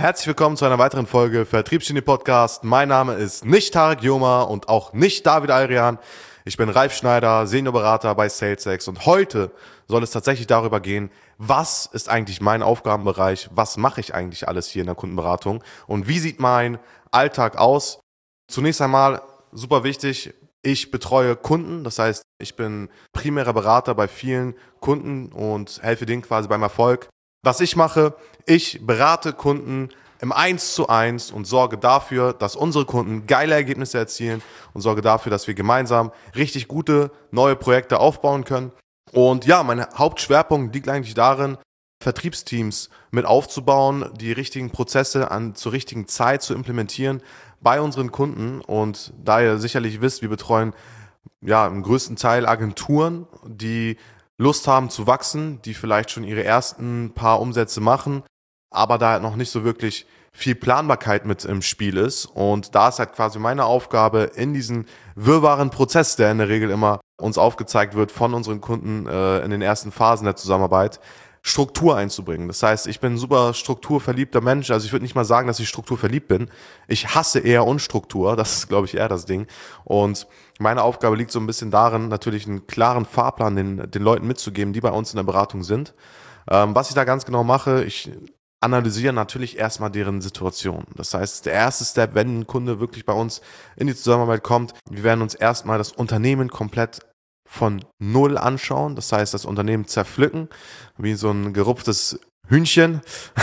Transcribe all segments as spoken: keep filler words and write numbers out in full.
Herzlich willkommen zu einer weiteren Folge Vertriebsgenie Podcast. Mein Name ist nicht Tarek Joma und auch nicht David Alrian. Ich bin Ralf Schneider, Seniorberater bei SalesX und heute soll es tatsächlich darüber gehen, was ist eigentlich mein Aufgabenbereich, was mache ich eigentlich alles hier in der Kundenberatung und wie sieht mein Alltag aus. Zunächst einmal, super wichtig, ich betreue Kunden, das heißt, ich bin primärer Berater bei vielen Kunden und helfe denen quasi beim Erfolg. Was ich mache, ich berate Kunden im eins zu eins und sorge dafür, dass unsere Kunden geile Ergebnisse erzielen und sorge dafür, dass wir gemeinsam richtig gute neue Projekte aufbauen können. Und ja, mein Hauptschwerpunkt liegt eigentlich darin, Vertriebsteams mit aufzubauen, die richtigen Prozesse an, zur richtigen Zeit zu implementieren bei unseren Kunden. Und da ihr sicherlich wisst, wir betreuen ja im größten Teil Agenturen, die Lust haben zu wachsen, die vielleicht schon ihre ersten paar Umsätze machen, aber da halt noch nicht so wirklich viel Planbarkeit mit im Spiel ist. Und da ist halt quasi meine Aufgabe, in diesen wirrwarren Prozess, der in der Regel immer uns aufgezeigt wird von unseren Kunden äh, in den ersten Phasen der Zusammenarbeit, Struktur einzubringen. Das heißt, ich bin ein super strukturverliebter Mensch. Also ich würde nicht mal sagen, dass ich strukturverliebt bin. Ich hasse eher Unstruktur. Das ist, glaube ich, eher das Ding. Und meine Aufgabe liegt so ein bisschen darin, natürlich einen klaren Fahrplan den, den Leuten mitzugeben, die bei uns in der Beratung sind. Ähm, was ich da ganz genau mache, ich analysiere natürlich erstmal deren Situation. Das heißt, der erste Step, wenn ein Kunde wirklich bei uns in die Zusammenarbeit kommt, wir werden uns erstmal das Unternehmen komplett von Null anschauen. Das heißt, das Unternehmen zerpflücken, wie so ein gerupftes Hühnchen.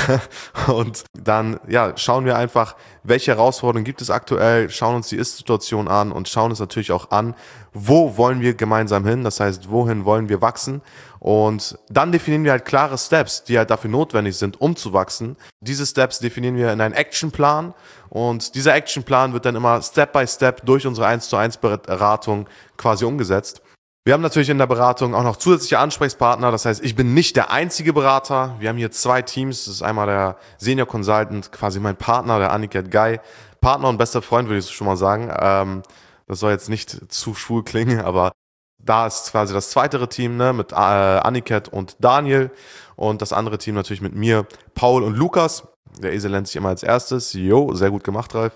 Und dann ja, schauen wir einfach, welche Herausforderungen gibt es aktuell, schauen uns die Ist-Situation an und schauen uns natürlich auch an, wo wollen wir gemeinsam hin, das heißt, wohin wollen wir wachsen. Und dann definieren wir halt klare Steps, die halt dafür notwendig sind, um zu wachsen. Diese Steps definieren wir in einen Actionplan und dieser Actionplan wird dann immer Step by Step durch unsere eins zu eins Beratung quasi umgesetzt. Wir haben natürlich in der Beratung auch noch zusätzliche Ansprechpartner, das heißt, ich bin nicht der einzige Berater. Wir haben hier zwei Teams, das ist einmal der Senior Consultant, quasi mein Partner, der Aniket Guy, Partner und bester Freund, würde ich schon mal sagen. Ähm, das soll jetzt nicht zu schwul klingen, aber da ist quasi das zweite Team, ne, mit äh, Aniket und Daniel und das andere Team natürlich mit mir, Paul und Lukas. Der Esel nennt sich immer als erstes. Jo, sehr gut gemacht, Ralf.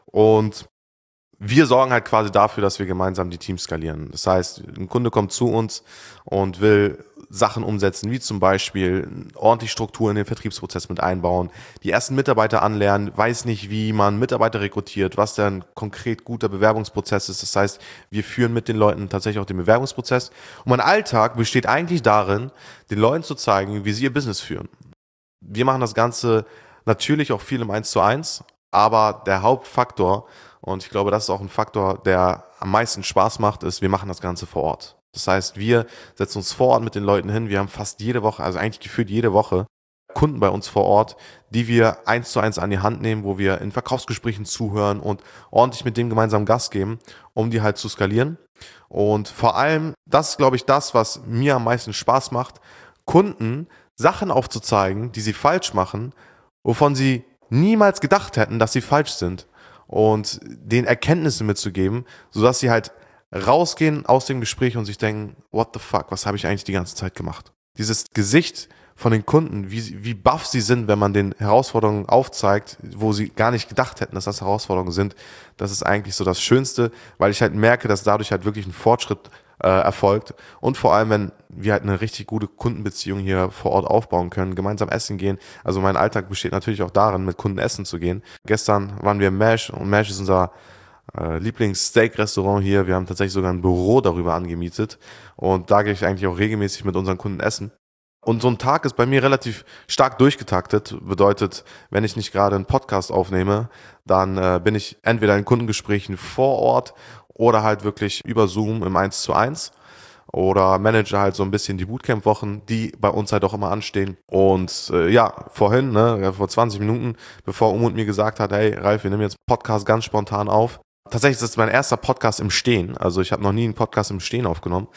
Und wir sorgen halt quasi dafür, dass wir gemeinsam die Teams skalieren. Das heißt, ein Kunde kommt zu uns und will Sachen umsetzen, wie zum Beispiel ordentlich Struktur in den Vertriebsprozess mit einbauen, die ersten Mitarbeiter anlernen, weiß nicht, wie man Mitarbeiter rekrutiert, was denn konkret guter Bewerbungsprozess ist. Das heißt, wir führen mit den Leuten tatsächlich auch den Bewerbungsprozess. Und mein Alltag besteht eigentlich darin, den Leuten zu zeigen, wie sie ihr Business führen. Wir machen das Ganze natürlich auch viel im eins zu eins, aber der Hauptfaktor, und ich glaube, das ist auch ein Faktor, der am meisten Spaß macht, ist, wir machen das Ganze vor Ort. Das heißt, wir setzen uns vor Ort mit den Leuten hin. Wir haben fast jede Woche, also eigentlich gefühlt jede Woche, Kunden bei uns vor Ort, die wir eins zu eins an die Hand nehmen, wo wir in Verkaufsgesprächen zuhören und ordentlich mit dem gemeinsam Gas geben, um die halt zu skalieren. Und vor allem, das ist, glaube ich, das, was mir am meisten Spaß macht, Kunden Sachen aufzuzeigen, die sie falsch machen, wovon sie niemals gedacht hätten, dass sie falsch sind. Und den Erkenntnisse mitzugeben, sodass sie halt rausgehen aus dem Gespräch und sich denken, what the fuck, was habe ich eigentlich die ganze Zeit gemacht? Dieses Gesicht von den Kunden, wie, wie baff sie sind, wenn man den Herausforderungen aufzeigt, wo sie gar nicht gedacht hätten, dass das Herausforderungen sind, das ist eigentlich so das Schönste, weil ich halt merke, dass dadurch halt wirklich ein Fortschritt äh, erfolgt und vor allem, wenn wir halt eine richtig gute Kundenbeziehung hier vor Ort aufbauen können, gemeinsam essen gehen. Also mein Alltag besteht natürlich auch darin, mit Kunden essen zu gehen. Gestern waren wir im Mash und Mash ist unser äh, Lieblings-Steak-Restaurant hier. Wir haben tatsächlich sogar ein Büro darüber angemietet und da gehe ich eigentlich auch regelmäßig mit unseren Kunden essen. Und so ein Tag ist bei mir relativ stark durchgetaktet. Bedeutet, wenn ich nicht gerade einen Podcast aufnehme, dann äh, bin ich entweder in Kundengesprächen vor Ort oder halt wirklich über Zoom im eins zu eins oder manage halt so ein bisschen die Bootcamp-Wochen, die bei uns halt auch immer anstehen. Und äh, ja, vorhin, ne, vor zwanzig Minuten, bevor Umut mir gesagt hat, hey Ralf, wir nehmen jetzt Podcast ganz spontan auf. Tatsächlich ist das mein erster Podcast im Stehen. Also ich habe noch nie einen Podcast im Stehen aufgenommen.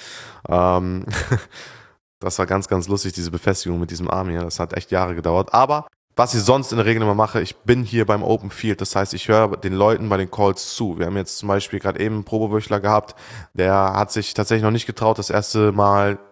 Ähm Das war ganz, ganz lustig, diese Befestigung mit diesem Arm hier. Das hat echt Jahre gedauert. Aber was ich sonst in der Regel immer mache, ich bin hier beim Open Field. Das heißt, ich höre den Leuten bei den Calls zu. Wir haben jetzt zum Beispiel gerade eben einen Probewöchler gehabt. Der hat sich tatsächlich noch nicht getraut, das erste Mal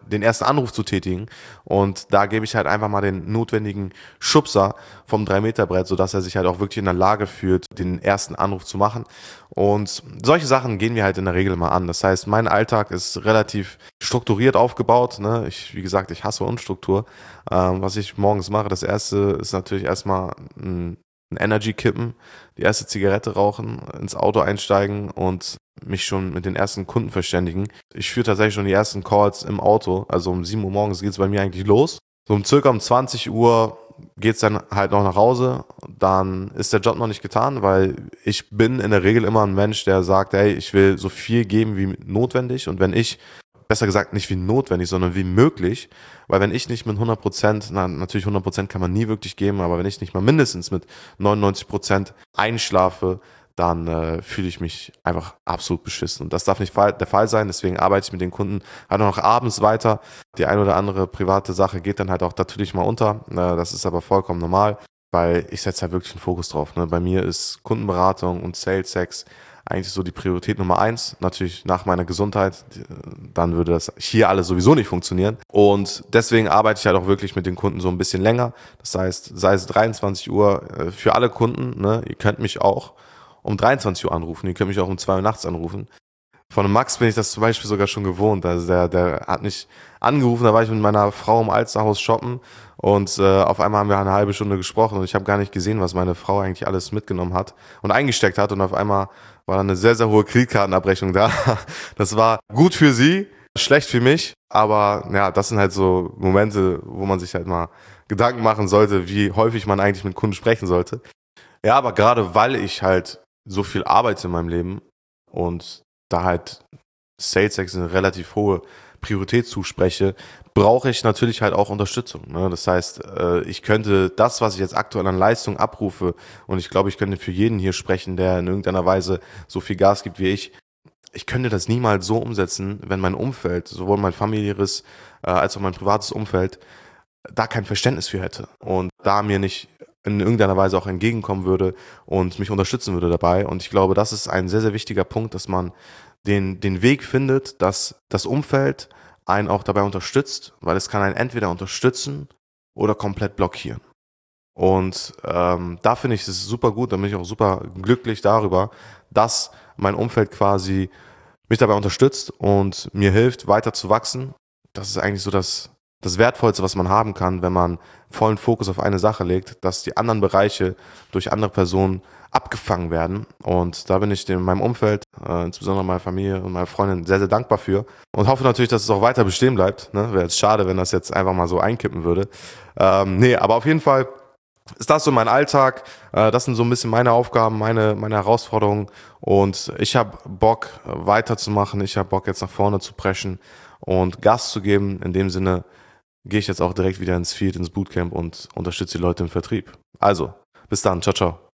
den ersten Anruf zu tätigen. Und da gebe ich halt einfach mal den notwendigen Schubser vom drei Meter Brett, sodass er sich halt auch wirklich in der Lage fühlt, den ersten Anruf zu machen. Und solche Sachen gehen wir halt in der Regel mal an. Das heißt, mein Alltag ist relativ strukturiert aufgebaut. Ne? Ich, wie gesagt, ich hasse Unstruktur. Ähm, was ich morgens mache, das erste ist natürlich erstmal ein, ein Energy kippen, die erste Zigarette rauchen, ins Auto einsteigen und mich schon mit den ersten Kunden verständigen. Ich führe tatsächlich schon die ersten Calls im Auto. Also um sieben Uhr morgens geht es bei mir eigentlich los. So um circa um zwanzig Uhr geht es dann halt noch nach Hause. Dann ist der Job noch nicht getan, weil ich bin in der Regel immer ein Mensch, der sagt, hey, ich will so viel geben wie notwendig. Und wenn ich, besser gesagt nicht wie notwendig, sondern wie möglich, weil wenn ich nicht mit hundert Prozent, na, natürlich hundert Prozent kann man nie wirklich geben, aber wenn ich nicht mal mindestens mit neunundneunzig Prozent einschlafe, dann äh, fühle ich mich einfach absolut beschissen. Und das darf nicht der Fall sein, deswegen arbeite ich mit den Kunden halt noch abends weiter. Die eine oder andere private Sache geht dann halt auch natürlich mal unter. Äh, das ist aber vollkommen normal, weil ich setze halt wirklich einen Fokus drauf. Ne? Bei mir ist Kundenberatung und Sales Sex eigentlich so die Priorität Nummer eins. Natürlich nach meiner Gesundheit, dann würde das hier alles sowieso nicht funktionieren. Und deswegen arbeite ich halt auch wirklich mit den Kunden so ein bisschen länger. Das heißt, sei es dreiundzwanzig Uhr äh, für alle Kunden, ne? Ihr könnt mich auch um dreiundzwanzig Uhr anrufen. Ihr könnt mich auch um zwei Uhr nachts anrufen. Von dem Max bin ich das zum Beispiel sogar schon gewohnt. Also der, der hat mich angerufen, da war ich mit meiner Frau im Alsterhaus shoppen und äh, auf einmal haben wir eine halbe Stunde gesprochen und ich habe gar nicht gesehen, was meine Frau eigentlich alles mitgenommen hat und eingesteckt hat und auf einmal war dann eine sehr, sehr hohe Kreditkartenabrechnung da. Das war gut für sie, schlecht für mich, aber ja, das sind halt so Momente, wo man sich halt mal Gedanken machen sollte, wie häufig man eigentlich mit Kunden sprechen sollte. Ja, aber gerade weil ich halt so viel arbeite in meinem Leben und da halt Sales Sex eine relativ hohe Priorität zuspreche, brauche ich natürlich halt auch Unterstützung. Ne? Das heißt, äh, ich könnte das, was ich jetzt aktuell an Leistung abrufe, und ich glaube, ich könnte für jeden hier sprechen, der in irgendeiner Weise so viel Gas gibt wie ich, ich könnte das niemals so umsetzen, wenn mein Umfeld, sowohl mein familiäres äh, als auch mein privates Umfeld, da kein Verständnis für hätte und da mir nicht in irgendeiner Weise auch entgegenkommen würde und mich unterstützen würde dabei. Und ich glaube, das ist ein sehr, sehr wichtiger Punkt, dass man den, den Weg findet, dass das Umfeld einen auch dabei unterstützt, weil es kann einen entweder unterstützen oder komplett blockieren. Und ähm, da finde ich es super gut, da bin ich auch super glücklich darüber, dass mein Umfeld quasi mich dabei unterstützt und mir hilft, weiter zu wachsen. Das ist eigentlich so das das Wertvollste, was man haben kann, wenn man vollen Fokus auf eine Sache legt, dass die anderen Bereiche durch andere Personen abgefangen werden. Und da bin ich in meinem Umfeld, äh, insbesondere meiner Familie und meiner Freundin, sehr, sehr dankbar für. Und hoffe natürlich, dass es auch weiter bestehen bleibt. Ne? Wäre jetzt schade, wenn das jetzt einfach mal so einkippen würde. Ähm, nee, aber auf jeden Fall ist das so mein Alltag. Äh, das sind so ein bisschen meine Aufgaben, meine, meine Herausforderungen. Und ich habe Bock, weiterzumachen. Ich habe Bock, jetzt nach vorne zu preschen und Gas zu geben. In dem Sinne gehe ich jetzt auch direkt wieder ins Field, ins Bootcamp und unterstütze die Leute im Vertrieb. Also, bis dann. Ciao, ciao.